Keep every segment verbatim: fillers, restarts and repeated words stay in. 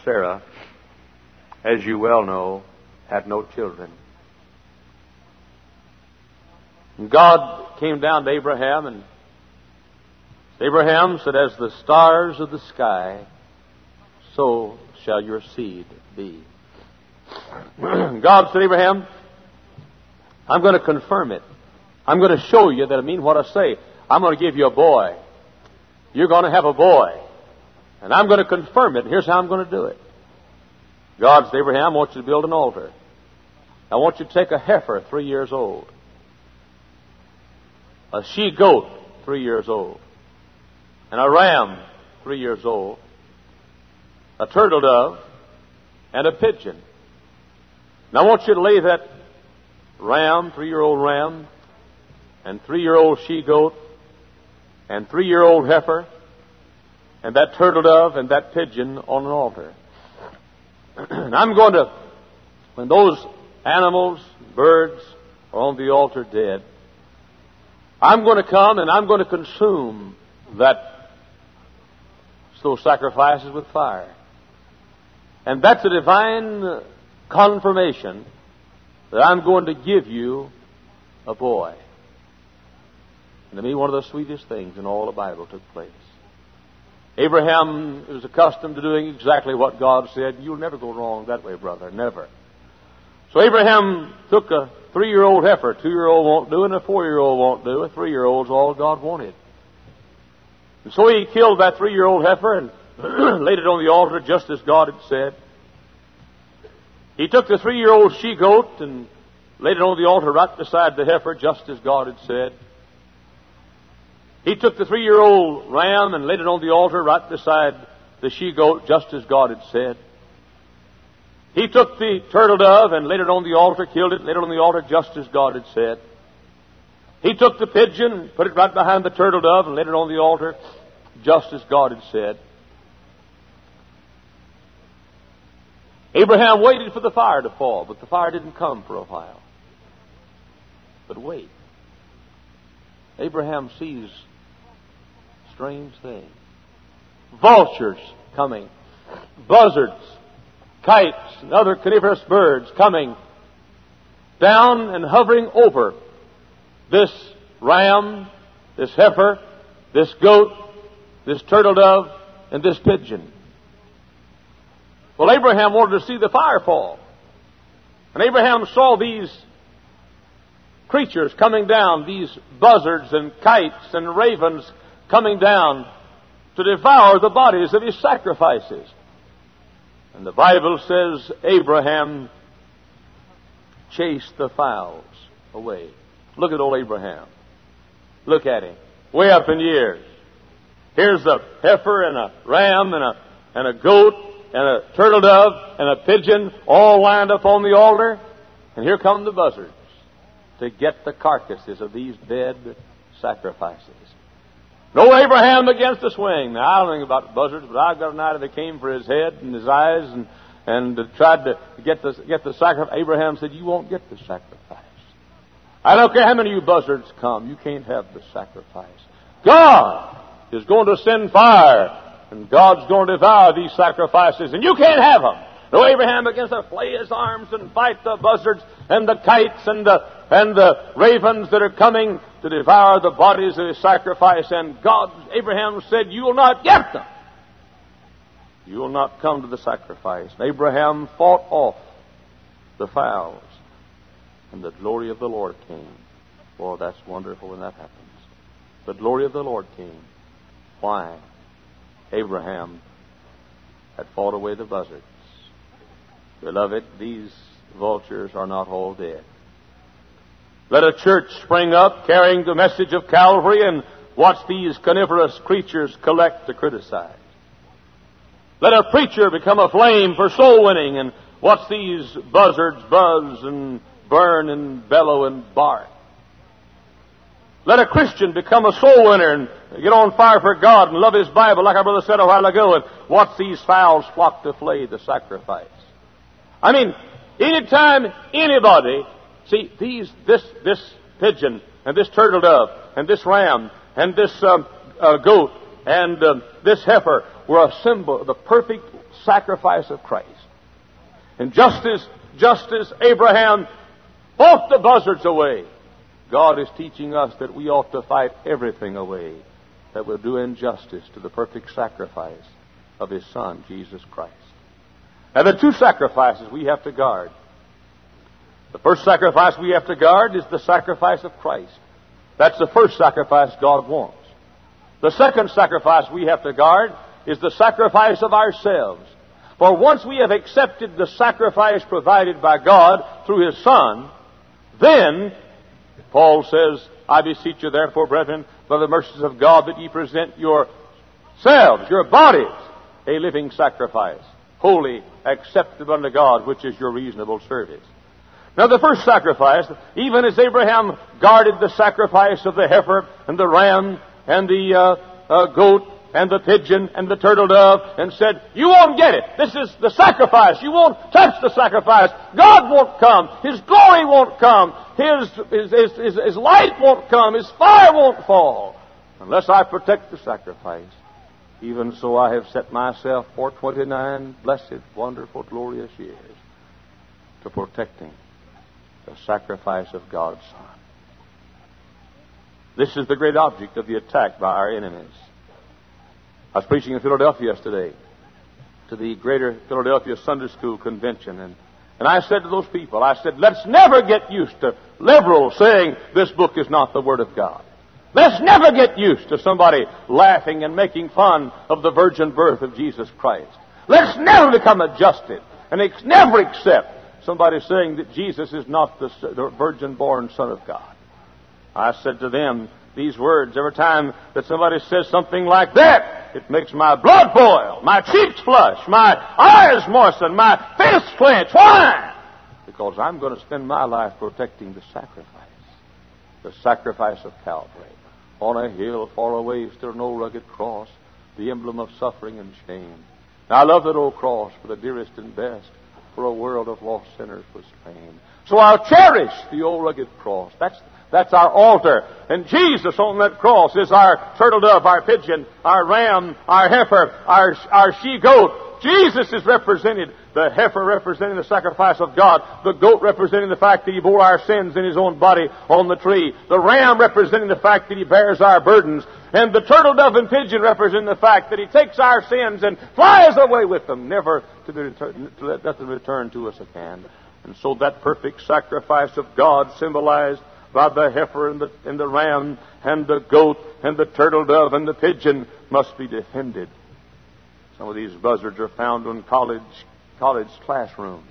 Sarah, as you well know, had no children. And God came down to Abraham, and Abraham said, "As the stars of the sky, so shall your seed be." God said, "Abraham, I'm going to confirm it. I'm going to show you that I mean what I say. I'm going to give you a boy. You're going to have a boy. And I'm going to confirm it. And here's how I'm going to do it." God said, "Abraham, I want you to build an altar. I want you to take a heifer three years old, a she-goat three years old, and a ram three years old, a turtle dove, and a pigeon. And I want you to lay that ram, three-year-old ram, and three-year-old she-goat, and three-year-old heifer, and that turtle dove, and that pigeon on an altar. And I'm going to, when those animals, birds, are on the altar dead, I'm going to come and I'm going to consume that, those sacrifices with fire. And that's a divine confirmation that I'm going to give you a boy. And to me, one of the sweetest things in all the Bible took place. Abraham was accustomed to doing exactly what God said. You'll never go wrong that way, brother. Never. So Abraham took a three-year-old heifer. A two-year-old won't do, and a four-year-old won't do. A three-year-old's all God wanted. And so he killed that three-year-old heifer and laid it on the altar just as God had said. He took the three-year-old she-goat and laid it on the altar right beside the heifer just as God had said. He took the three-year-old ram and laid it on the altar right beside the she-goat just as God had said. He took the turtle dove and laid it on the altar, killed it, laid it on the altar just as God had said. He took the pigeon and put it right behind the turtle dove and laid it on the altar just as God had said. Abraham waited for the fire to fall, but the fire didn't come for a while. But wait. Abraham sees a strange thing. Vultures coming. Buzzards, kites, and other carnivorous birds coming down and hovering over this ram, this heifer, this goat, this turtle dove, and this pigeon. Well, Abraham wanted to see the fire fall. And Abraham saw these creatures coming down, these buzzards and kites and ravens coming down to devour the bodies of his sacrifices. And the Bible says Abraham chased the fowls away. Look at old Abraham. Look at him. Way up in years. Here's a heifer and a ram and a, and a goat and a turtle dove and a pigeon all lined up on the altar. And here come the buzzards to get the carcasses of these dead sacrifices. No Abraham against the swing. Now, I don't know about buzzards, but I've got an idea that came for his head and his eyes and, and tried to get the, get the sacrifice. Abraham said, "You won't get the sacrifice. I don't care how many of you buzzards come. You can't have the sacrifice. God is going to send fire, and God's going to devour these sacrifices, and you can't have them." No Abraham against the flay his arms and fight the buzzards and the kites and the, and the ravens that are coming to devour the bodies of his sacrifice. And God, Abraham said, "You will not get them. You will not come to the sacrifice." And Abraham fought off the fowls, and the glory of the Lord came. Boy, that's wonderful when that happens. The glory of the Lord came. Why? Abraham had fought away the buzzards. Beloved, these vultures are not all dead. Let a church spring up carrying the message of Calvary and watch these carnivorous creatures collect to criticize. Let a preacher become a flame for soul winning and watch these buzzards buzz and burn and bellow and bark. Let a Christian become a soul winner and get on fire for God and love His Bible, like our brother said a while ago, and watch these fowls flock to flay the sacrifice. I mean, anytime anybody, see, these, this, this pigeon and this turtle dove and this ram and this um, uh, goat and um, this heifer were a symbol, the perfect sacrifice of Christ. And just as, just as Abraham fought the buzzards away, God is teaching us that we ought to fight everything away that will do injustice to the perfect sacrifice of His Son, Jesus Christ. Now, the two sacrifices we have to guard. The first sacrifice we have to guard is the sacrifice of Christ. That's the first sacrifice God wants. The second sacrifice we have to guard is the sacrifice of ourselves. For once we have accepted the sacrifice provided by God through His Son, then, Paul says, I beseech you therefore, brethren, by the mercies of God, that ye present yourselves, your bodies, a living sacrifice, holy, acceptable unto God, which is your reasonable service. Now, the first sacrifice, even as Abraham guarded the sacrifice of the heifer and the ram and the uh, uh, goat and the pigeon and the turtle dove, and said, you won't get it. This is the sacrifice. You won't touch the sacrifice. God won't come. His glory won't come. His, his, his, his, his light won't come. His fire won't fall unless I protect the sacrifice. Even so I have set myself for twenty-nine blessed, wonderful, glorious years to protecting the sacrifice of God's Son. This is the great object of the attack by our enemies. I was preaching in Philadelphia yesterday to the Greater Philadelphia Sunday School Convention, and, and I said to those people, I said, let's never get used to liberals saying this book is not the Word of God. Let's never get used to somebody laughing and making fun of the virgin birth of Jesus Christ. Let's never become adjusted and ex- never accept somebody saying that Jesus is not the, the virgin-born Son of God. I said to them these words, every time that somebody says something like that, it makes my blood boil, my cheeks flush, my eyes moisten, my fists clench. Why? Because I'm going to spend my life protecting the sacrifice, the sacrifice of Calvary. On a hill far away stood an old rugged cross, the emblem of suffering and shame. Now, I love that old cross for the dearest and best, for a world of lost sinners was slain. So I'll cherish the old rugged cross. That's That's our altar. And Jesus on that cross is our turtle dove, our pigeon, our ram, our heifer, our, our she-goat. Jesus is represented, the heifer representing the sacrifice of God, the goat representing the fact that He bore our sins in His own body on the tree, the ram representing the fact that He bears our burdens, and the turtle dove and pigeon representing the fact that He takes our sins and flies away with them, never to, return, to let them return to us again. And so that perfect sacrifice of God, symbolized by the heifer and the, and the ram and the goat and the turtle dove and the pigeon, must be defended. Some of these buzzards are found in college, college classrooms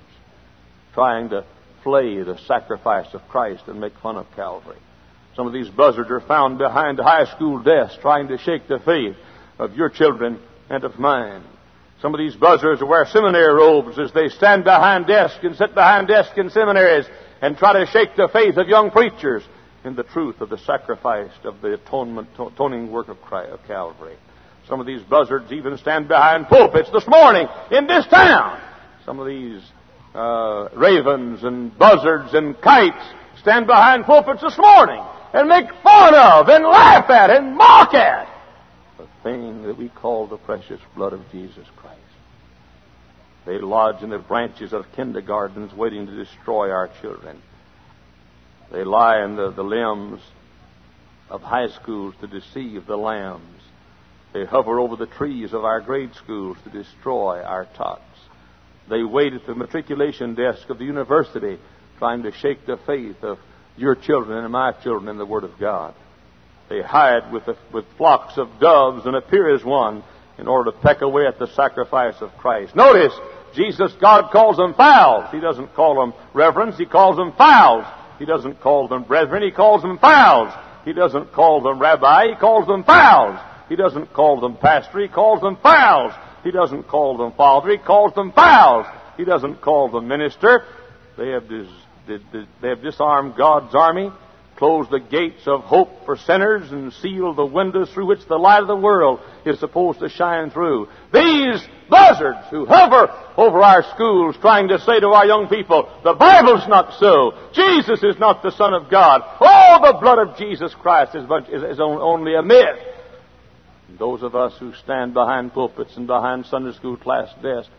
trying to flay the sacrifice of Christ and make fun of Calvary. Some of these buzzards are found behind high school desks trying to shake the faith of your children and of mine. Some of these buzzards wear seminary robes as they stand behind desks and sit behind desks in seminaries and try to shake the faith of young preachers in the truth of the sacrifice of the atonement, atoning work of Christ, of Calvary. Some of these buzzards even stand behind pulpits this morning in this town. Some of these uh, ravens and buzzards and kites stand behind pulpits this morning and make fun of and laugh at and mock at the thing that we call the precious blood of Jesus Christ. They lodge in the branches of kindergartens waiting to destroy our children. They lie in the, the limbs of high schools to deceive the lambs. They hover over the trees of our grade schools to destroy our tots. They wait at the matriculation desk of the university trying to shake the faith of your children and my children in the Word of God. They hide with, the, with flocks of doves and appear as one in order to peck away at the sacrifice of Christ. Notice, Jesus, God calls them fowls. He doesn't call them reverends. He calls them fowls. He doesn't call them brethren. He calls them fowls. He doesn't call them rabbi. He calls them fowls. He doesn't call them pastor. He calls them fowls. He doesn't call them father. He calls them fowls. He doesn't call them minister. They have, dis, they have disarmed God's army, closed the gates of hope for sinners, and sealed the windows through which the light of the world is supposed to shine through. These buzzards who hover over our schools trying to say to our young people, the Bible's not so. Jesus is not the Son of God. Oh, the blood of Jesus Christ is, is, is only a myth. Those of us who stand behind pulpits and behind Sunday school class desks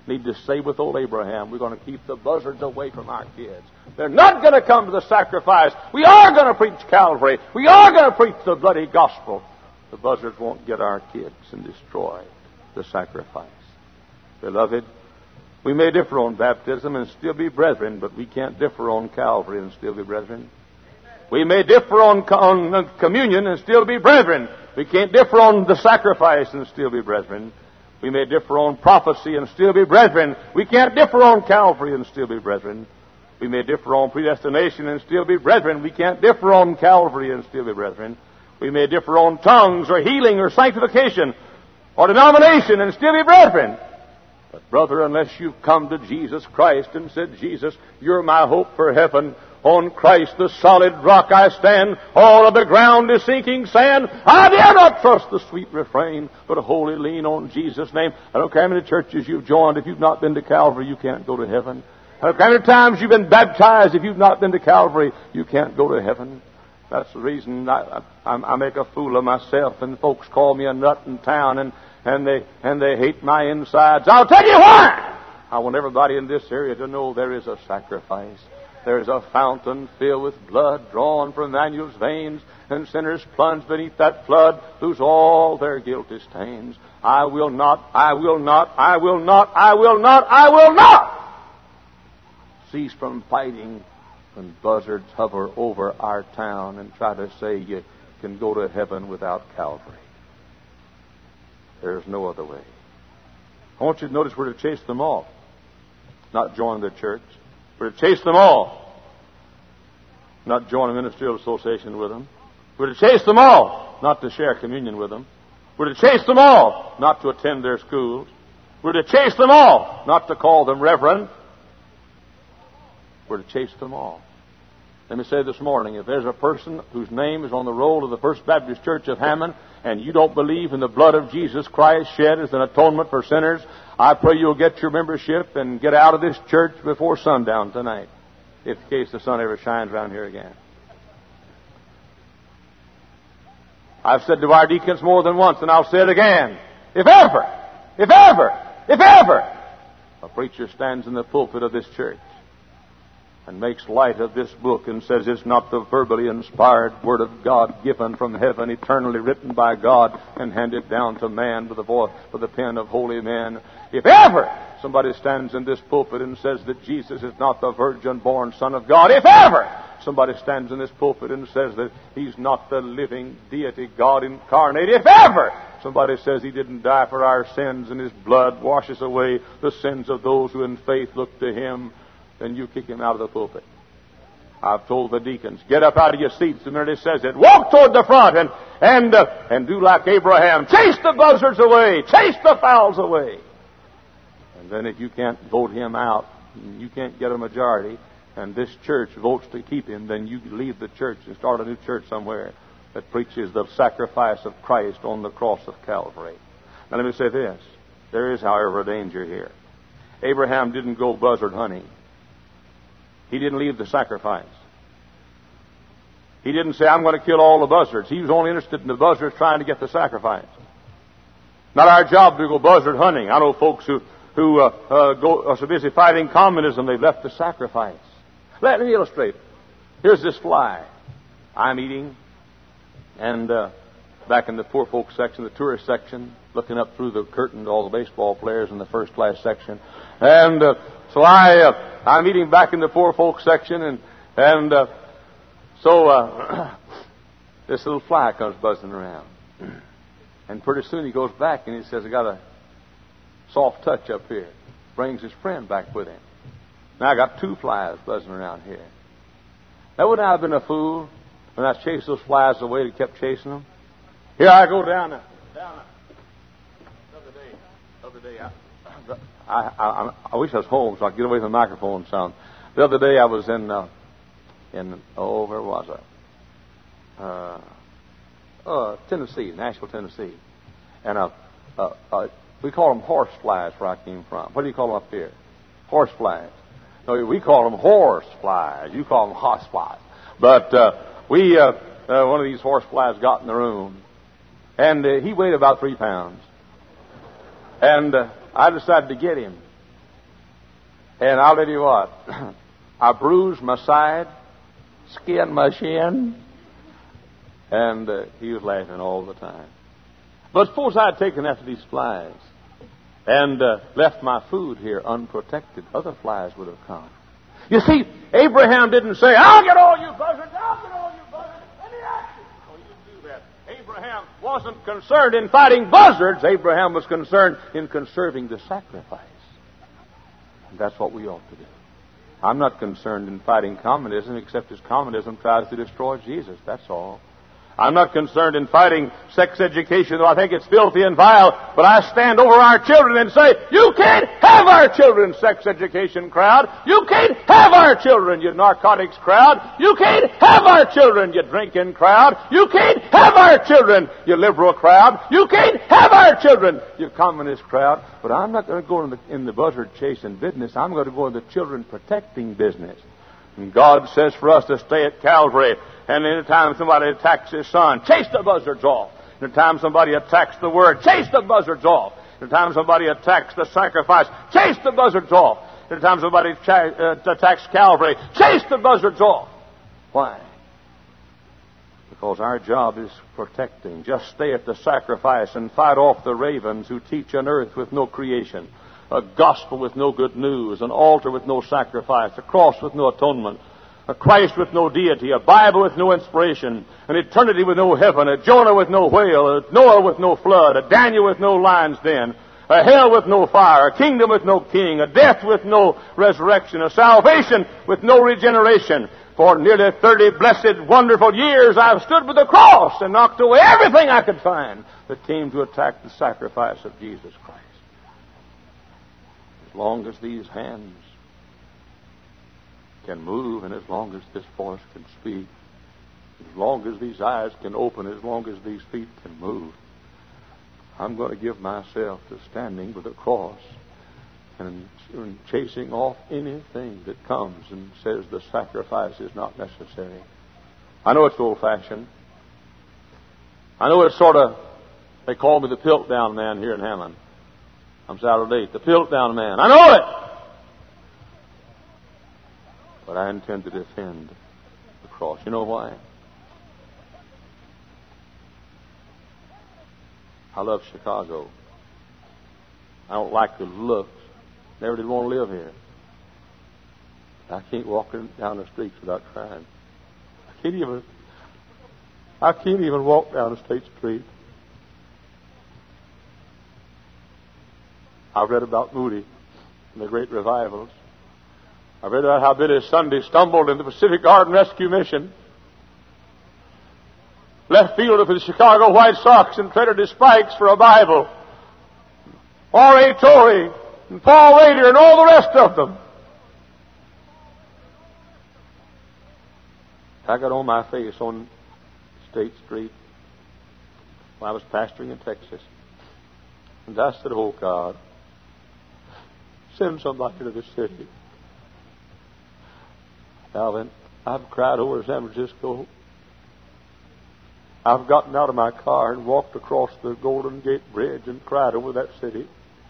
need to say with old Abraham, we're going to keep the buzzards away from our kids. They're not going to come to the sacrifice. We are going to preach Calvary. We are going to preach the bloody gospel. The buzzards won't get our kids and destroy the sacrifice. Beloved, we may differ on baptism and still be brethren, but we can't differ on Calvary and still be brethren. We may differ on, on communion and still be brethren. We can't differ on the sacrifice and still be brethren. We may differ on prophecy and still be brethren. We can't differ on Calvary and still be brethren. We may differ on predestination and still be brethren. We can't differ on Calvary and still be brethren. We may differ on tongues or healing or sanctification or denomination and still be brethren. But brother, unless you've come to Jesus Christ and said, Jesus, you're my hope for heaven. On Christ the solid rock I stand. All of the ground is sinking sand. I dare not trust the sweet refrain, but wholly lean on Jesus' name. I don't care how many churches you've joined. If you've not been to Calvary, you can't go to heaven. I don't care how many times you've been baptized. If you've not been to Calvary, you can't go to heaven. That's the reason I, I, I make a fool of myself, and folks call me a nut in town, and, and they and they hate my insides. I'll tell you why. I want everybody in this area to know there is a sacrifice. There is a fountain filled with blood drawn from Emmanuel's veins, and sinners plunge beneath that flood, lose all their guilty stains. I will not, I will not, I will not, I will not, I will not cease from fighting when buzzards hover over our town and try to say you can go to heaven without Calvary. There's no other way. I want you to notice we're to chase them off, not join the church. We're to chase them all, not join a ministerial association with them. We're to chase them all, not to share communion with them. We're to chase them all, not to attend their schools. We're to chase them all, not to call them reverend. We're to chase them all. Let me say this morning, if there's a person whose name is on the roll of the First Baptist Church of Hammond, and you don't believe in the blood of Jesus Christ shed as an atonement for sinners, I pray you'll get your membership and get out of this church before sundown tonight, if in case the sun ever shines around here again. I've said to our deacons more than once, and I'll say it again. If ever, if ever, if ever, a preacher stands in the pulpit of this church and makes light of this book and says it's not the verbally inspired Word of God given from heaven, eternally written by God and handed down to man with the voice, with the pen of holy men. If ever somebody stands in this pulpit and says that Jesus is not the virgin-born Son of God, if ever somebody stands in this pulpit and says that He's not the living deity God incarnate, if ever somebody says He didn't die for our sins and His blood washes away the sins of those who in faith look to Him, then you kick him out of the pulpit. I've told the deacons, get up out of your seats the minute he says it. Walk toward the front and and uh, and do like Abraham. Chase the buzzards away. Chase the fowls away. And then if you can't vote him out, you can't get a majority, and this church votes to keep him, then you leave the church and start a new church somewhere that preaches the sacrifice of Christ on the cross of Calvary. Now let me say this. There is, however, a danger here. Abraham didn't go buzzard hunting. He didn't leave the sacrifice. He didn't say, I'm going to kill all the buzzards. He was only interested in the buzzards trying to get the sacrifice. Not our job to go buzzard hunting. I know folks who, who uh, uh, go, are so busy fighting communism, they've left the sacrifice. Let me illustrate. Here's this fly. I'm eating, and uh, back in the poor folks section, the tourist section, looking up through the curtain to all the baseball players in the first class section. And uh, so I, uh, I'm eating back in the poor folks section, and and uh, so uh, this little fly comes buzzing around. And pretty soon he goes back and he says, I got a soft touch up here. Brings his friend back with him. Now I got two flies buzzing around here. Now wouldn't I have been a fool when I chased those flies away and kept chasing them? Here I go down there. Down there. The other day, the other day I... I, I, I wish I was home so I could get away from the microphone sound. The other day I was in, uh, in oh, where was I? Uh, uh, Tennessee, Nashville, Tennessee. And uh, uh, uh, we call them horse flies where I came from. What do you call them up here? Horse flies. No, we call them horse flies. You call them hoss flies. But uh, we, uh, uh, one of these horse flies got in the room. And uh, he weighed about three pounds. And... Uh, I decided to get him. And I'll tell you what, I bruised my side, skinned my shin, and uh, he was laughing all the time. But suppose I had taken after these flies and uh, left my food here unprotected, other flies would have come. You see, Abraham didn't say, I'll get all you buzzards, I'll get all you buzzards, and he acted. Oh, you do that. Abraham wasn't concerned in fighting buzzards. Abraham was concerned in conserving the sacrifice. And that's what we ought to do. I'm not concerned in fighting communism, except as communism tries to destroy Jesus. That's all. I'm not concerned in fighting sex education, though I think it's filthy and vile, but I stand over our children and say, you can't have our children, sex education crowd. You can't have our children, you narcotics crowd. You can't have our children, you drinking crowd. You can't have our children, you liberal crowd. You can't have our children, you communist crowd. But I'm not going to go in the, in the buzzard chasing business. I'm going to go in the children protecting business. And God says for us to stay at Calvary. And any time somebody attacks his son, chase the buzzards off. Any time somebody attacks the word, chase the buzzards off. Any time somebody attacks the sacrifice, chase the buzzards off. Any time somebody ch- uh, attacks Calvary, chase the buzzards off. Why? Because our job is protecting. Just stay at the sacrifice and fight off the ravens who teach an earth with no creation, a gospel with no good news, an altar with no sacrifice, a cross with no atonement, a Christ with no deity, a Bible with no inspiration, an eternity with no heaven, a Jonah with no whale, a Noah with no flood, a Daniel with no lion's den, a hell with no fire, a kingdom with no king, a death with no resurrection, a salvation with no regeneration. For nearly thirty blessed, wonderful years I've stood with the cross and knocked away everything I could find that came to attack the sacrifice of Jesus Christ. As long as these hands can move, and as long as this voice can speak, as long as these eyes can open, as long as these feet can move, I'm going to give myself to standing with the cross and, and chasing off anything that comes and says the sacrifice is not necessary. I know it's old-fashioned. I know it's sort of, they call me the Piltdown man here in Hammond. I'm out of date. The Piltdown man. I know it! But I intend to defend the cross. You know why? I love Chicago. I don't like the looks. Never did want to live here. I can't walk down the streets without crying. I can't even. I can't even walk down a state street. I've read about Moody and the great revivals. I read about how Billy Sunday stumbled in the Pacific Garden Rescue Mission, left field for the Chicago White Sox and traded his spikes for a Bible. R A Torrey and Paul Rader and all the rest of them. I got on my face on State Street when I was pastoring in Texas. And I said, oh God, send somebody to the city. Alvin, I've cried over San Francisco. I've gotten out of my car and walked across the Golden Gate Bridge and cried over that city.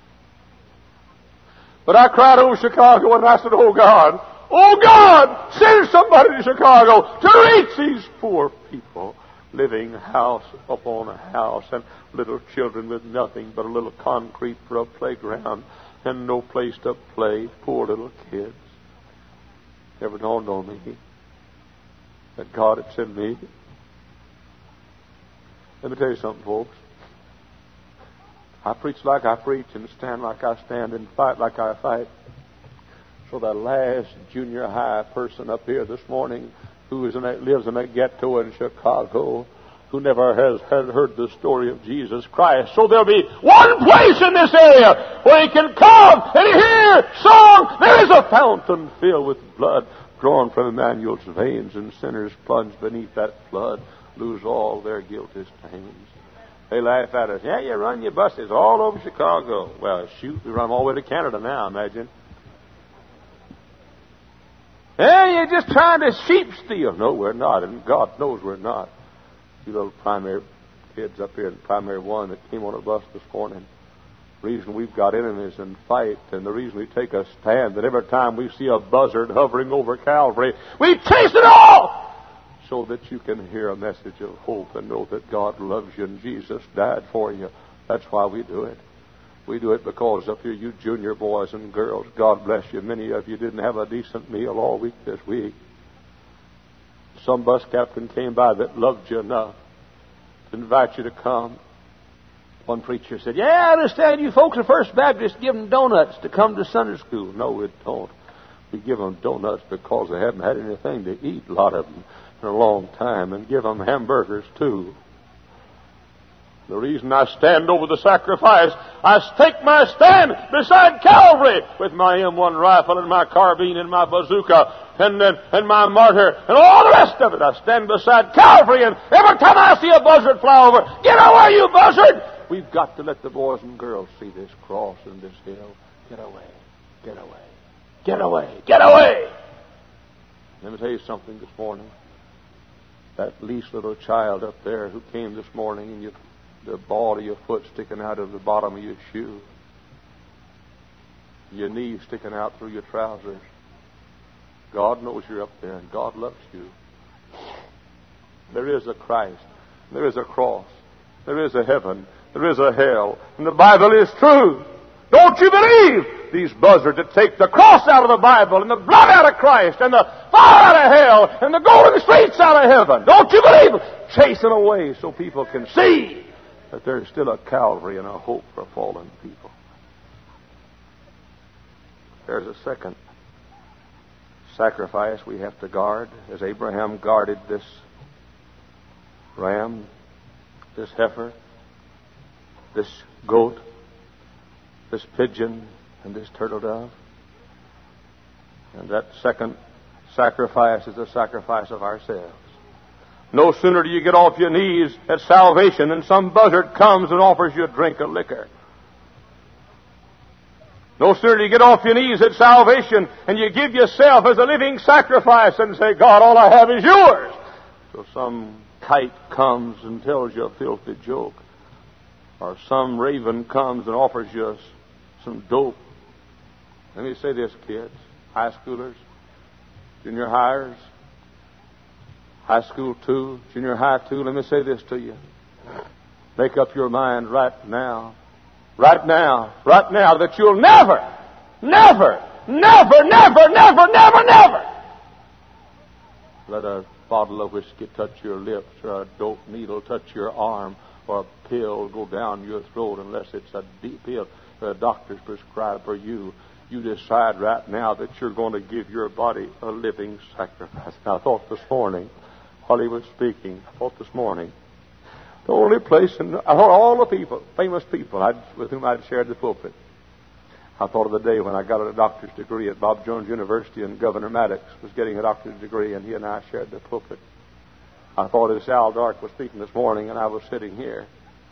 But I cried over Chicago and I said, oh God, oh God, send somebody to Chicago to reach these poor people living house upon a house and little children with nothing but a little concrete for a playground and no place to play. Poor little kids. Never dawned on me that God had sent me. Let me tell you something, folks. I preach like I preach and stand like I stand and fight like I fight. So that last junior high person up here this morning who is in that, lives in that ghetto in Chicago, who never has, has heard the story of Jesus Christ. So there'll be one place in this area where he can come and hear song. There is a fountain filled with blood drawn from Emmanuel's veins, and sinners plunged beneath that flood lose all their guilty stains. They laugh at us. Yeah, you run your buses all over Chicago. Well, shoot, we run all the way to Canada now, imagine. Hey, you're just trying to sheep steal. No, we're not, and God knows we're not. You little primary kids up here in primary one that came on a bus this morning, The reason we've got enemies and fight, and the reason we take a stand, that every time we see a buzzard hovering over Calvary, we chase it off, so that you can hear a message of hope and know that God loves you and Jesus died for you. That's why we do it. We do it because up here, you junior boys and girls, God bless you, many of you didn't have a decent meal all week this week. Some bus captain came by that loved you enough to invite you to come. One preacher said, yeah, I understand you folks at First Baptist give them donuts to come to Sunday school. No, we don't. We give them donuts because they haven't had anything to eat, a lot of them, in a long time, and give them hamburgers, too. The reason I stand over the sacrifice, I take my stand beside Calvary with my M one rifle and my carbine and my bazooka and, and, and my mortar and all the rest of it. I stand beside Calvary, and every time I see a buzzard fly over, get away, you buzzard! We've got to let the boys and girls see this cross and this hill. Get away, get away, get away, get away! Let me tell you something this morning. That least little child up there who came this morning, and you the ball of your foot sticking out of the bottom of your shoe, your knees sticking out through your trousers. God knows you're up there, and God loves you. There is a Christ. There is a cross. There is a heaven. There is a hell. And the Bible is true. Don't you believe these buzzards that take the cross out of the Bible and the blood out of Christ and the fire out of hell and the golden streets out of heaven? Don't you believe them? Chase them away so people can see that there's still a Calvary and a hope for fallen people. There's a second sacrifice we have to guard, as Abraham guarded this ram, this heifer, this goat, this pigeon, and this turtle dove. And that second sacrifice is the sacrifice of ourselves. No sooner do you get off your knees at salvation than some buzzard comes and offers you a drink of liquor. No sooner do you get off your knees at salvation and you give yourself as a living sacrifice and say, God, all I have is yours. So some kite comes and tells you a filthy joke. Or some raven comes and offers you some dope. Let me say this, kids, high schoolers, junior hires, high school two, junior high two, let me say this to you. Make up your mind right now, right now, right now, that you'll never, never, never, never, never, never, never let a bottle of whiskey touch your lips, or a dope needle touch your arm, or a pill go down your throat, unless it's a deep pill that a doctor's prescribed for you. You decide right now that you're going to give your body a living sacrifice. Now, I thought this morning, while he was speaking, I thought this morning, the only place, in, I thought all the people, famous people I'd, with whom I'd shared the pulpit. I thought of the day when I got a doctor's degree at Bob Jones University, and Governor Maddox was getting a doctor's degree, and he and I shared the pulpit. I thought as Al Dark was speaking this morning, and I was sitting here,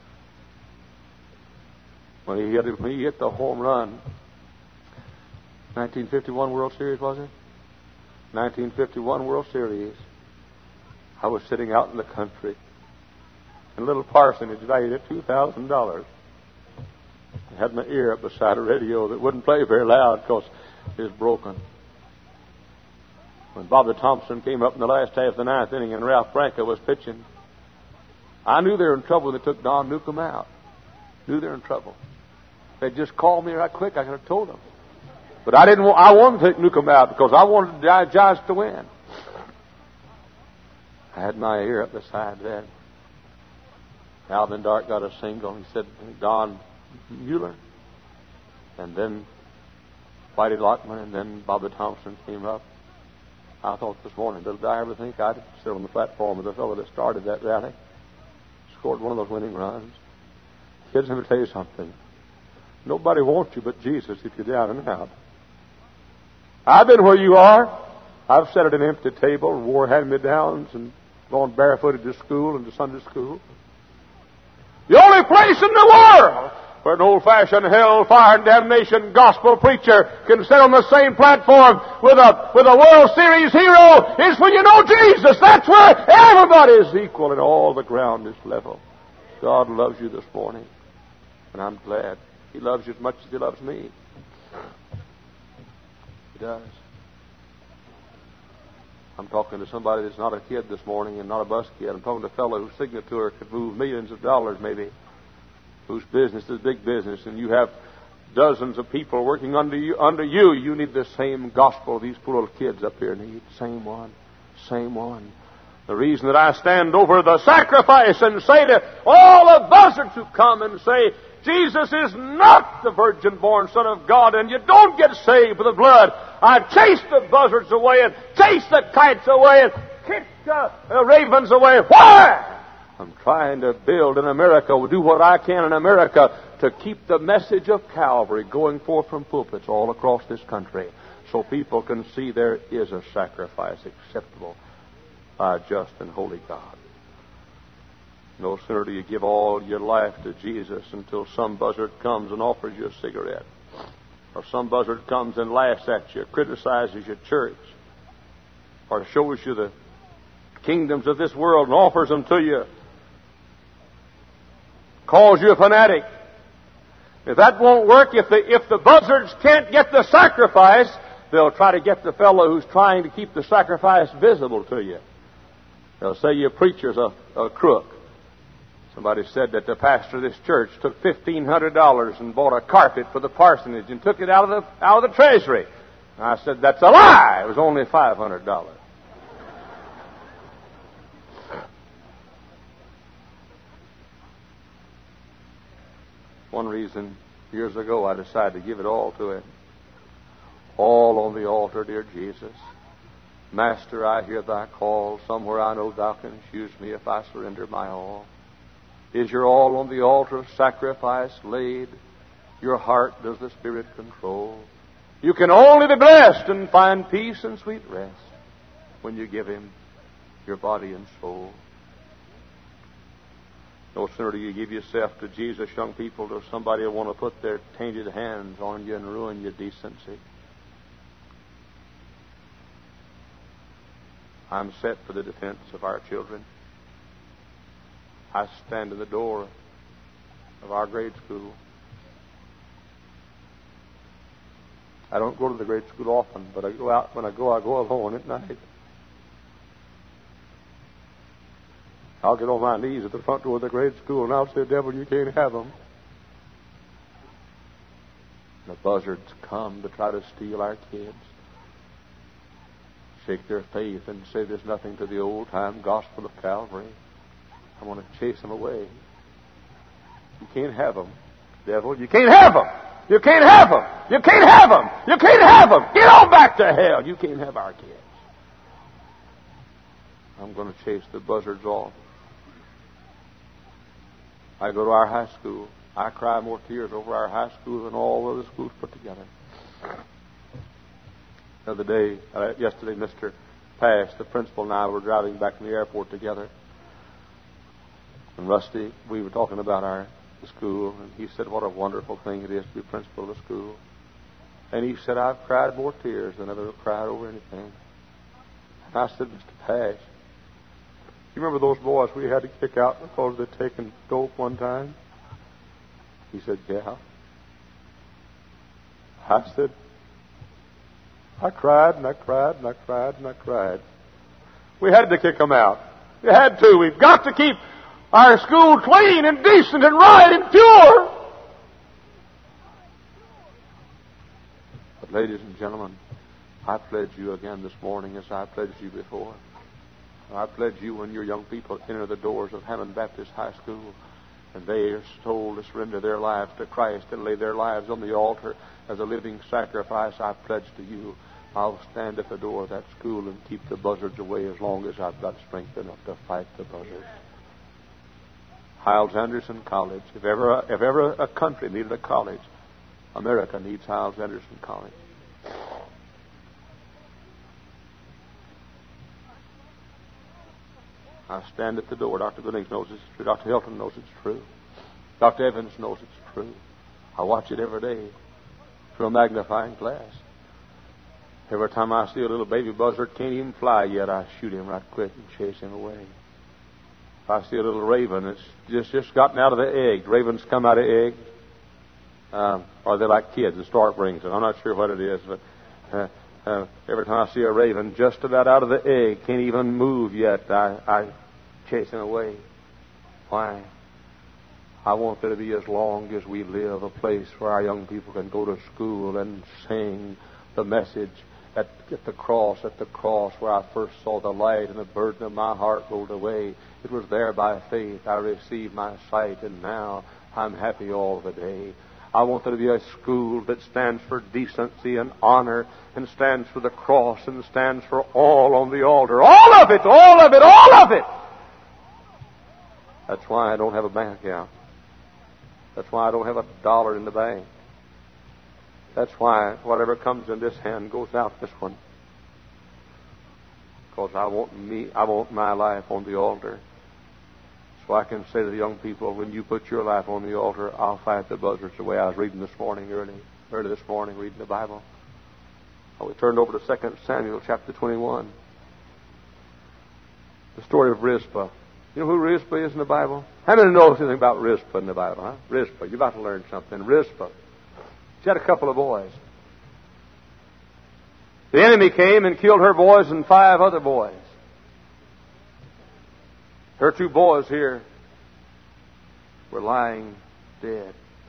when he hit, when he hit the home run, nineteen fifty-one World Series, was it? nineteen fifty-one World Series. I was sitting out in the country, and a little parsonage valued at two thousand dollars. I had my ear up beside a radio that wouldn't play very loud because it was broken. When Bobby Thompson came up in the last half of the ninth inning and Ralph Branca was pitching, I knew they were in trouble when they took Don Newcomb out. Knew they were in trouble. If they'd just called me right quick, I could have told them. But I didn't. Want, I wanted to take Newcomb out because I wanted the Giants to win. I had my ear up beside that. Alvin Dark got a single. He said, Don Mueller. And then Whitey Lockman, and then Bobby Thompson came up. I thought this morning, did I ever think I'd sit on the platform with the fellow that started that rally? Scored one of those winning runs. Kids, let me tell you something. Nobody wants you but Jesus if you're down and out. I've been where you are. I've sat at an empty table and wore hand-me-downs and gone barefooted to school and to Sunday school. The only place in the world where an old-fashioned hell-fire and damnation gospel preacher can sit on the same platform with a with a World Series hero is when you know Jesus. That's where everybody is equal and all the ground is level. God loves you this morning, and I'm glad. He loves you as much as He loves me. He does. I'm talking to somebody that's not a kid this morning and not a bus kid. I'm talking to a fellow whose signature could move millions of dollars maybe, whose business is big business, and you have dozens of people working under you. Under you, you need the same gospel these poor little kids up here need. Same one. Same one. The reason that I stand over the sacrifice and say to all the buzzards who come and say, Jesus is not the virgin-born Son of God, and you don't get saved with the blood. I chase the buzzards away and chase the kites away and kick the, the ravens away. Why? I'm trying to build in America, do what I can in America to keep the message of Calvary going forth from pulpits all across this country so people can see there is a sacrifice acceptable by a just and holy God. No sooner do you give all your life to Jesus until some buzzard comes and offers you a cigarette, or some buzzard comes and laughs at you, criticizes your church, or shows you the kingdoms of this world and offers them to you, calls you a fanatic. If that won't work, if the, if the buzzards can't get the sacrifice, they'll try to get the fellow who's trying to keep the sacrifice visible to you. They'll say your preacher's a, a crook. Somebody said that the pastor of this church took fifteen hundred dollars and bought a carpet for the parsonage and took it out of the out of the treasury. And I said, that's a lie. It was only five hundred dollars. One reason, years ago, I decided to give it all to Him. All on the altar, dear Jesus. Master, I hear Thy call. Somewhere I know Thou canst use me if I surrender my all. Is your all on the altar of sacrifice laid? Your heart does the Spirit control. You can only be blessed and find peace and sweet rest when you give Him your body and soul. No sooner do you give yourself to Jesus, young people, does somebody want to put their tainted hands on you and ruin your decency. I'm set for the defense of our children. I stand in the door of our grade school. I don't go to the grade school often, but I go out. When I go, I go alone at night. I'll get on my knees at the front door of the grade school, and I'll say, devil, you can't have them. The buzzards come to try to steal our kids. Shake their faith and say there's nothing to the old-time gospel of Calvary. I want to chase them away. You can't have them, devil. You can't have them. You can't have them. You can't have them. You can't have them. Get on back to hell. You can't have our kids. I'm going to chase the buzzards off. I go to our high school. I cry more tears over our high school than all other schools put together. The other day, uh, yesterday, Mister Pash, the principal, and I were driving back from the airport together. And Rusty, we were talking about our the school, and he said, what a wonderful thing it is to be principal of a school. And he said, I've cried more tears than I've ever cried over anything. And I said, Mister Pash, you remember those boys we had to kick out because they'd taken dope one time? He said, yeah. I said, I cried and I cried and I cried and I cried. We had to kick them out. We had to. We've got to keep our school clean and decent and right and pure. But ladies and gentlemen, I pledge you again this morning as I pledged you before. I pledge you when your young people enter the doors of Hammond Baptist High School and they are told to surrender their lives to Christ and lay their lives on the altar as a living sacrifice, I pledge to you, I'll stand at the door of that school and keep the buzzards away as long as I've got strength enough to fight the buzzards. Hyles Anderson College. If ever, if ever a country needed a college, America needs Hyles Anderson College. I stand at the door. Doctor Goodings knows it's true. Doctor Hilton knows it's true. Doctor Evans knows it's true. I watch it every day through a magnifying glass. Every time I see a little baby buzzard can't even fly yet, I shoot him right quick and chase him away. If I see a little raven that's just, just gotten out of the egg, ravens come out of eggs. Um, or they're like kids. The stork brings them. I'm not sure what it is, but uh, uh, every time I see a raven just about out of the egg, can't even move yet, I, I chase him away. Why? I want there to be, as long as we live, a place where our young people can go to school and sing the message at, at the cross, at the cross where I first saw the light and the burden of my heart rolled away. It was there by faith I received my sight, and now I'm happy all the day. I want there to be a school that stands for decency and honor, and stands for the cross, and stands for all on the altar. All of it! All of it! All of it! That's why I don't have a bank account. That's why I don't have a dollar in the bank. That's why whatever comes in this hand goes out this one. Because I want me, I want my life on the altar. So I can say to the young people, when you put your life on the altar, I'll fight the buzzards away. I was reading this morning, early, early this morning, reading the Bible. We turned over to Second Samuel chapter twenty-one. The story of Rizpah. You know who Rizpah is in the Bible? How many know anything about Rizpah in the Bible, huh? Rizpah. You're about to learn something. Rizpah. She had a couple of boys. The enemy came and killed her boys and five other boys. Her two boys here were lying dead.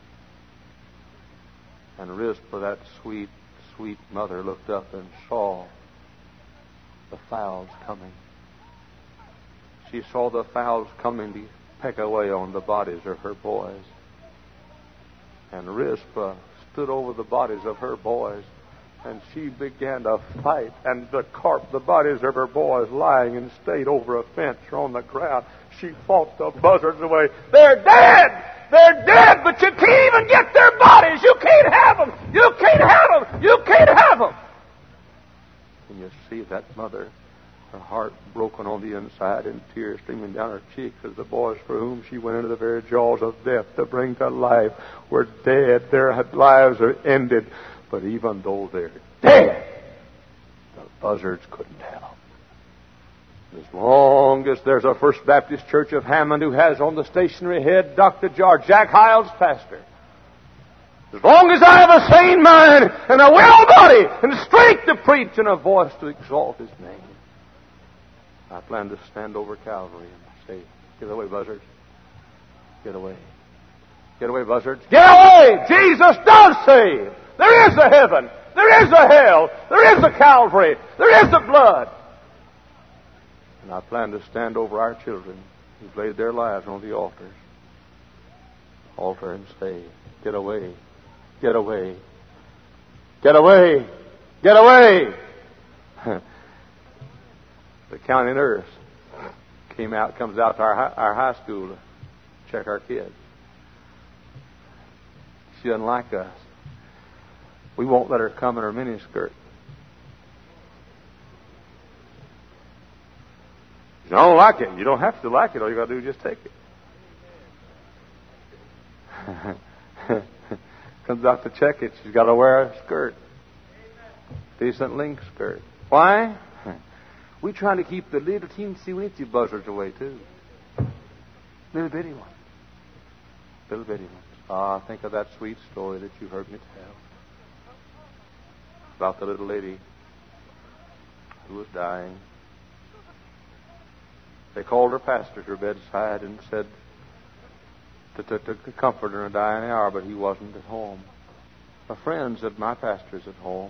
And Rizpah, that sweet, sweet mother, looked up and saw the fowls coming. She saw the fowls coming to peck away on the bodies of her boys. And Rizpah stood over the bodies of her boys, and she began to fight, and the carp, the bodies of her boys lying and stayed over a fence or on the ground. She fought the buzzards away. They're dead! They're dead, but you can't even get their bodies! You can't have them! You can't have them! You can't have them! And you see that mother, her heart broken on the inside and tears streaming down her cheeks as the boys for whom she went into the very jaws of death to bring to life were dead. Their lives are ended. But even though they're dead, the buzzards couldn't help. As long as there's a First Baptist Church of Hammond who has on the stationary head Doctor George Jack Hyles, pastor, as long as I have a sane mind and a well body and strength to preach and a voice to exalt His name, I plan to stand over Calvary and say, get away, buzzards. Get away. Get away, buzzards. Get away! Jesus does save. There is a heaven. There is a hell. There is a Calvary. There is a blood. And I plan to stand over our children who've laid their lives on the altars. Altar and say, get away. Get away. Get away. Get away. The county nurse came out, comes out to our high, our high school to check our kids. She doesn't like us. We won't let her come in her miniskirt. If you don't like it, you don't have to like it. All you got to do is just take it. Comes out to check it. She's got to wear a skirt. Decent length skirt. Why? We're trying to keep the little teensy weensy buzzards away, too. Little bitty ones. Little bitty ones. Ah, think of that sweet story that you heard me tell. About the little lady who was dying. They called her pastor to her bedside and said to, to, to comfort her in a dying hour, but he wasn't at home. A friend said, my pastor's at home.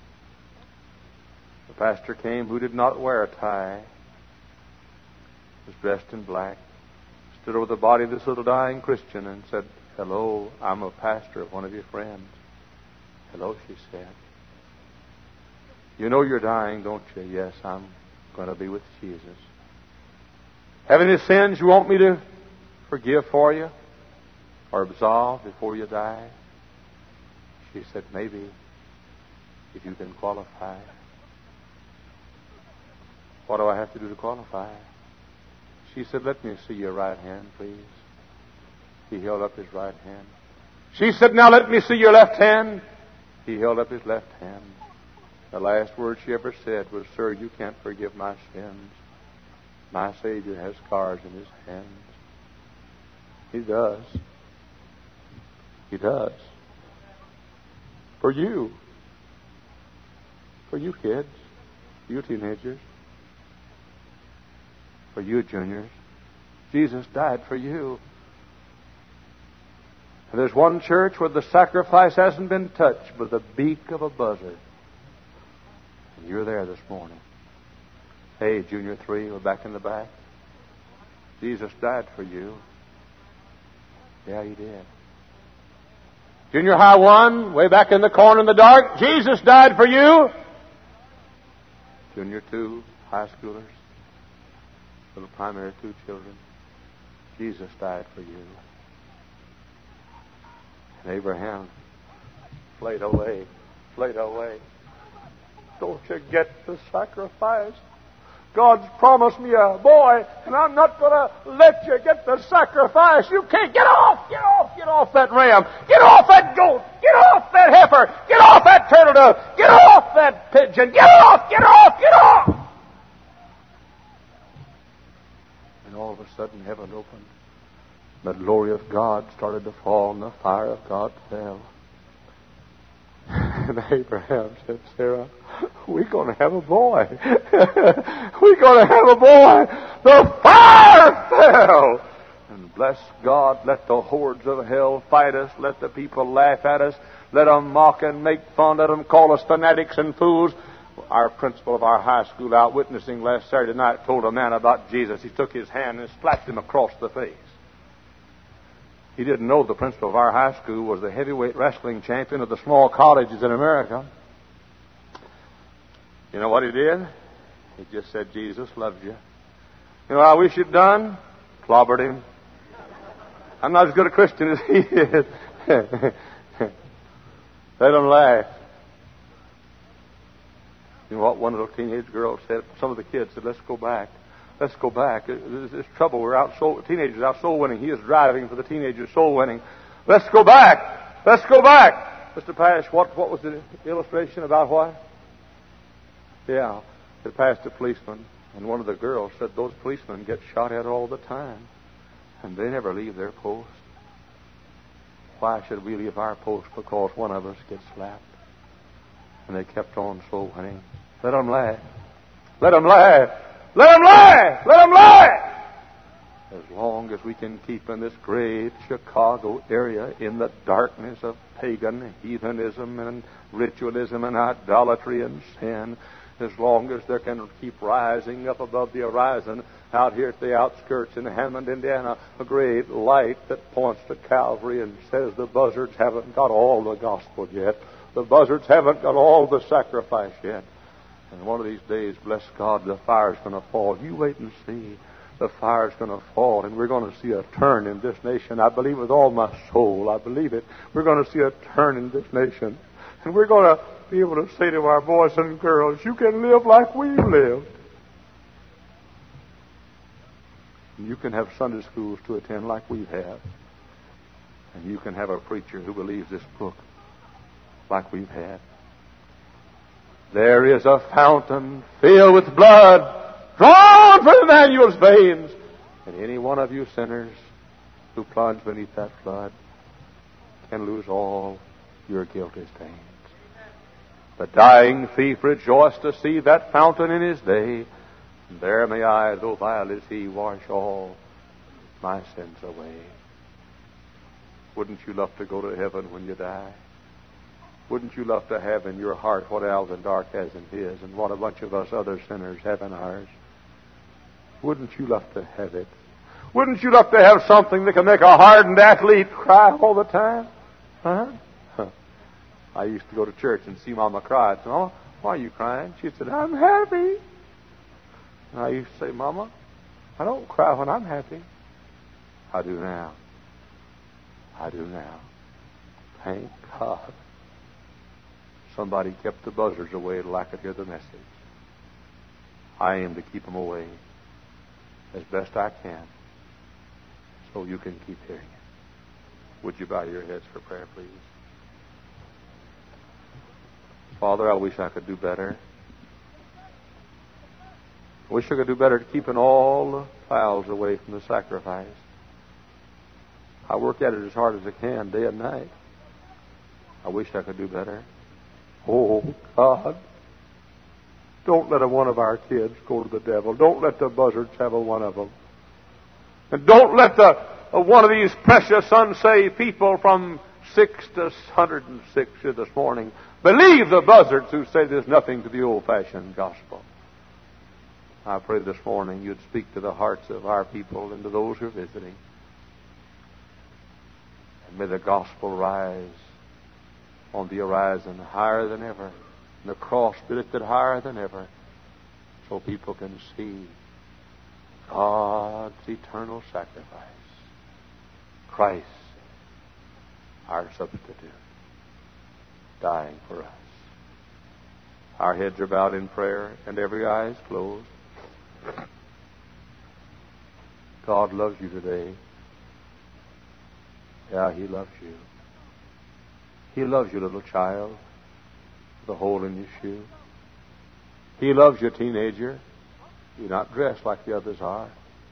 The pastor came who did not wear a tie, was dressed in black, stood over the body of this little dying Christian and said, hello, I'm a pastor of one of your friends. Hello, she said. You know you're dying, don't you? Yes, I'm going to be with Jesus. Have any sins you want me to forgive for you or absolve before you die? She said, maybe, if you can qualify. What do I have to do to qualify? She said, let me see your right hand, please. He held up his right hand. She said, now let me see your left hand. He held up his left hand. The last word she ever said was, sir, you can't forgive my sins. My Savior has scars in his hands. He does. He does. For you. For you kids. You teenagers. For you juniors. Jesus died for you. And there's one church where the sacrifice hasn't been touched with the beak of a buzzard. And you're there this morning. Hey, Junior three, we're back in the back. Jesus died for you. Yeah, He did. Junior High one, way back in the corner in the dark. Jesus died for you. Junior two, high schoolers, little primary two children. Jesus died for you. And Abraham played away, played away. Don't you get the sacrifice? God's promised me a boy, and I'm not going to let you get the sacrifice. You can't. Get off! Get off! Get off that ram! Get off that goat! Get off that heifer! Get off that turtle dove! Get off that pigeon! Get off! Get off! Get off! And all of a sudden heaven opened. The glory of God started to fall, and the fire of God fell. And Abraham said, Sarah, we're going to have a boy. We're going to have a boy. The fire fell. And bless God, let the hordes of hell fight us. Let the people laugh at us. Let them mock and make fun. Let them call us fanatics and fools. Our principal of our high school out witnessing last Saturday night told a man about Jesus. He took his hand and slapped him across the face. He didn't know the principal of our high school was the heavyweight wrestling champion of the small colleges in America. You know what he did? He just said, Jesus loves you. You know what I wish he'd done? Clobbered him. I'm not as good a Christian as he is. Let him laugh. You know what one little teenage girl said? Some of the kids said, let's go back. Let's go back. There's, there's trouble. We're out soul, teenagers out soul winning. He is driving for the teenagers soul winning. Let's go back. Let's go back. Mister Pash, what, what was the illustration about what? Yeah, it passed a policeman, and one of the girls said those policemen get shot at all the time, and they never leave their post. Why should we leave our post? Because one of us gets slapped. And they kept on soul winning. Let them laugh. Let them laugh. Let them laugh! Let them laugh! As long as we can keep in this great Chicago area in the darkness of pagan heathenism and ritualism and idolatry and sin, as long as there can keep rising up above the horizon out here at the outskirts in Hammond, Indiana, a great light that points to Calvary and says the buzzards haven't got all the gospel yet. The buzzards haven't got all the sacrifice yet. And one of these days, bless God, the fire's going to fall. You wait and see. The fire's going to fall, and we're going to see a turn in this nation. I believe with all my soul. I believe it. We're going to see a turn in this nation. And we're going to be able to say to our boys and girls, you can live like we've lived. And you can have Sunday schools to attend like we have. And you can have a preacher who believes this book like we've had. There is a fountain filled with blood drawn from Emmanuel's veins. And any one of you sinners who plunge beneath that flood can lose all your guilty stains. The dying thief rejoiced to see that fountain in his day. And there may I, though vile as he, wash all my sins away. Wouldn't you love to go to heaven when you die? Wouldn't you love to have in your heart what Alvin Dark has in his and what a bunch of us other sinners have in ours? Wouldn't you love to have it? Wouldn't you love to have something that can make a hardened athlete cry all the time? Huh? huh. I used to go to church and see Mama cry. I said, Mama, why are you crying? She said, I'm happy. And I used to say, Mama, I don't cry when I'm happy. I do now. I do now. Thank God. Somebody kept the buzzards away till I could hear the message. I aim to keep them away as best I can so you can keep hearing it. Would you bow your heads for prayer, please? Father, I wish I could do better. I wish I could do better at keeping all the fowls away from the sacrifice. I work at it as hard as I can, day and night. I wish I could do better. Oh, God, don't let a one of our kids go to the devil. Don't let the buzzards have a one of them. And don't let the uh, one of these precious unsaved people from six to one hundred six here this morning believe the buzzards who say there's nothing to the old-fashioned gospel. I pray this morning you'd speak to the hearts of our people and to those who are visiting. And may the gospel rise on the horizon higher than ever, and the cross be lifted higher than ever, so people can see God's eternal sacrifice. Christ, our substitute, dying for us. Our heads are bowed in prayer and every eye is closed. God loves you today. Yeah, He loves you. He loves you, little child, with a hole in your shoe. He loves you, teenager. You're not dressed like the others are.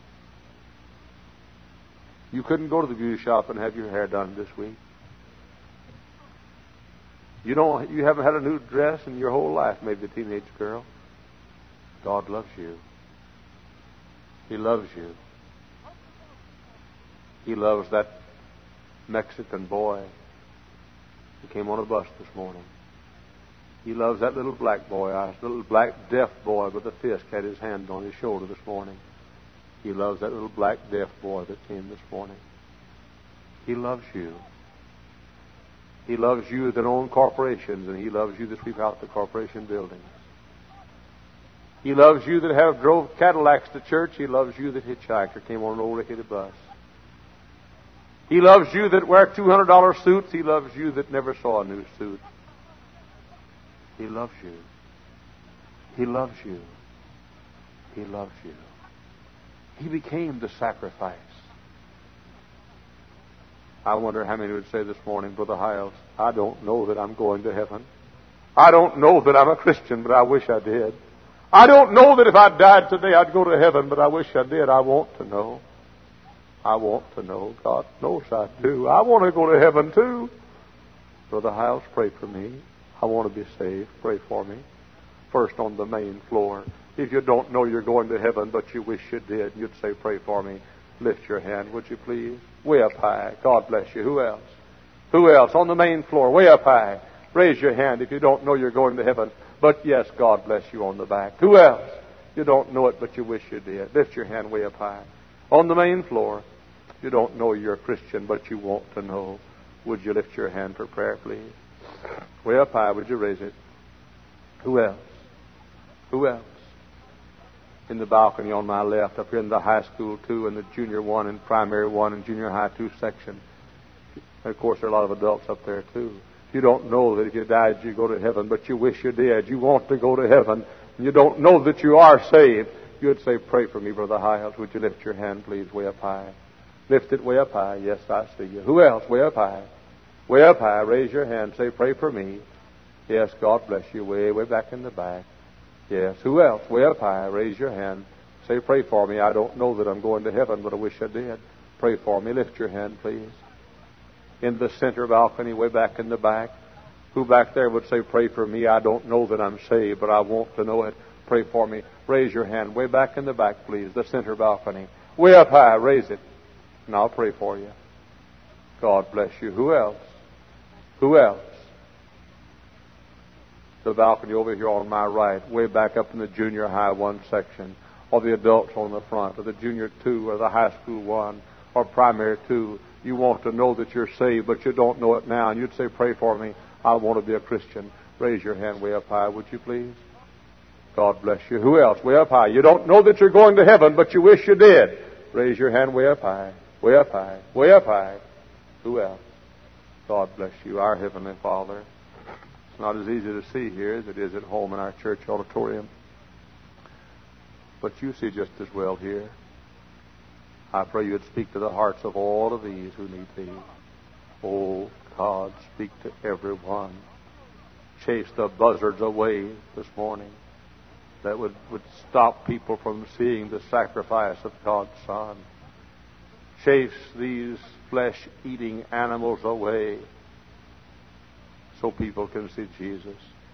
You couldn't go to the beauty shop and have your hair done this week. You don't. You haven't had a new dress in your whole life, maybe, the teenage girl. God loves you. He loves you. He loves that Mexican boy who came on a bus this morning. He loves that little black boy, our little black deaf boy with a fist had his hand on his shoulder this morning. He loves that little black deaf boy that came this morning. He loves you. He loves you that own corporations, and He loves you that sweep out the corporation buildings. He loves you that have drove Cadillacs to church. He loves you that hitchhiked or came on an old rickety bus. He loves you that wear two hundred dollar suits. He loves you that never saw a new suit. He loves you. He loves you. He loves you. He became the sacrifice. I wonder how many would say this morning, Brother Hiles, I don't know that I'm going to heaven. I don't know that I'm a Christian, but I wish I did. I don't know that if I died today I'd go to heaven, but I wish I did. I want to know. I want to know. God knows I do. I want to go to heaven too. Brother Hiles, pray for me. I want to be saved. Pray for me. First on the main floor. If you don't know you're going to heaven, but you wish you did, you'd say, pray for me. Lift your hand, would you please? Way up high. God bless you. Who else? Who else? On the main floor, way up high. Raise your hand if you don't know you're going to heaven. But yes, God bless you on the back. Who else? You don't know it, but you wish you did. Lift your hand way up high. On the main floor, you don't know you're a Christian, but you want to know. Would you lift your hand for prayer, please? Way up high, would you raise it? Who else? Who else? In the balcony on my left, up here in the high school two, and the junior one and primary one and junior high two section. And of course, there are a lot of adults up there too. You don't know that if you died, you go to heaven, but you wish you did. You want to go to heaven, and you don't know that you are saved. You'd say, pray for me, Brother Hiles. Would you lift your hand, please, way up high? Lift it way up high. Yes, I see you. Who else? Way up high. Way up high. Raise your hand. Say, pray for me. Yes, God bless you. Way, way back in the back. Yes. Who else? Way up high. Raise your hand. Say, pray for me. I don't know that I'm going to heaven, but I wish I did. Pray for me. Lift your hand, please. In the center balcony, way back in the back. Who back there would say, pray for me? I don't know that I'm saved, but I want to know it. Pray for me. Raise your hand. Way back in the back, please. The center balcony. Way up high. Raise it. And I'll pray for you. God bless you. Who else? Who else? The balcony over here on my right, way back up in the junior high one section, or the adults on the front, or the junior two, or the high school one, or primary two. You want to know that you're saved, but you don't know it now, and you'd say, pray for me. I want to be a Christian. Raise your hand way up high, would you please? God bless you. Who else? Way up high. You don't know that you're going to heaven, but you wish you did. Raise your hand way up high. Way up high. Way up high. Who else? God bless you. Our Heavenly Father. It's not as easy to see here as it is at home in our church auditorium. But you see just as well here. I pray you'd speak to the hearts of all of these who need thee. Oh, God, speak to everyone. Chase the buzzards away this morning that would, would stop people from seeing the sacrifice of God's Son. Chase these flesh-eating animals away so people can see Jesus.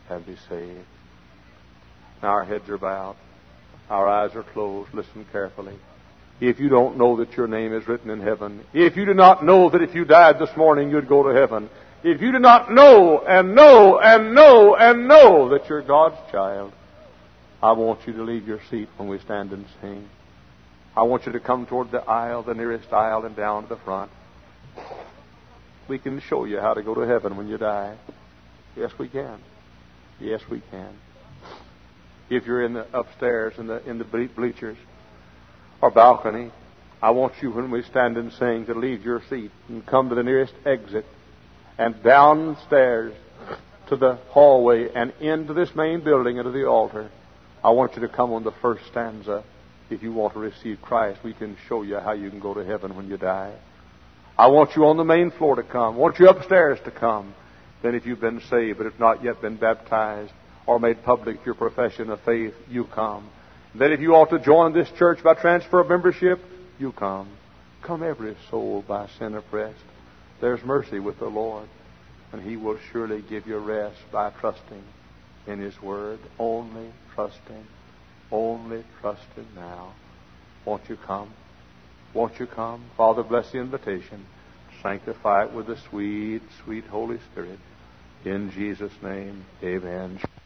and be saved. Now our heads are bowed. Our eyes are closed. Listen carefully. If you don't know that your name is written in heaven, if you do not know that if you died this morning you'd go to heaven, if you do not know and know and know and know that you're God's child, I want you to leave your seat when we stand and sing. I want you to come toward the aisle, the nearest aisle, and down to the front. We can show you how to go to heaven when you die. Yes, we can. Yes, we can. If you're in the upstairs in the in the bleachers or balcony, I want you, when we stand and sing, to leave your seat and come to the nearest exit and downstairs to the hallway and into this main building and to the altar. I want you to come on the first stanza. If you want to receive Christ, we can show you how you can go to heaven when you die. I want you on the main floor to come. I want you upstairs to come. Then if you've been saved but have not yet been baptized or made public your profession of faith, you come. Then if you ought to join this church by transfer of membership, you come. Come every soul by sin oppressed. There's mercy with the Lord, and He will surely give you rest by trusting in His Word. Only trusting. Only trusting now. Won't you come? Won't you come? Father, bless the invitation. Sanctify it with the sweet, sweet Holy Spirit. In Jesus' name, amen.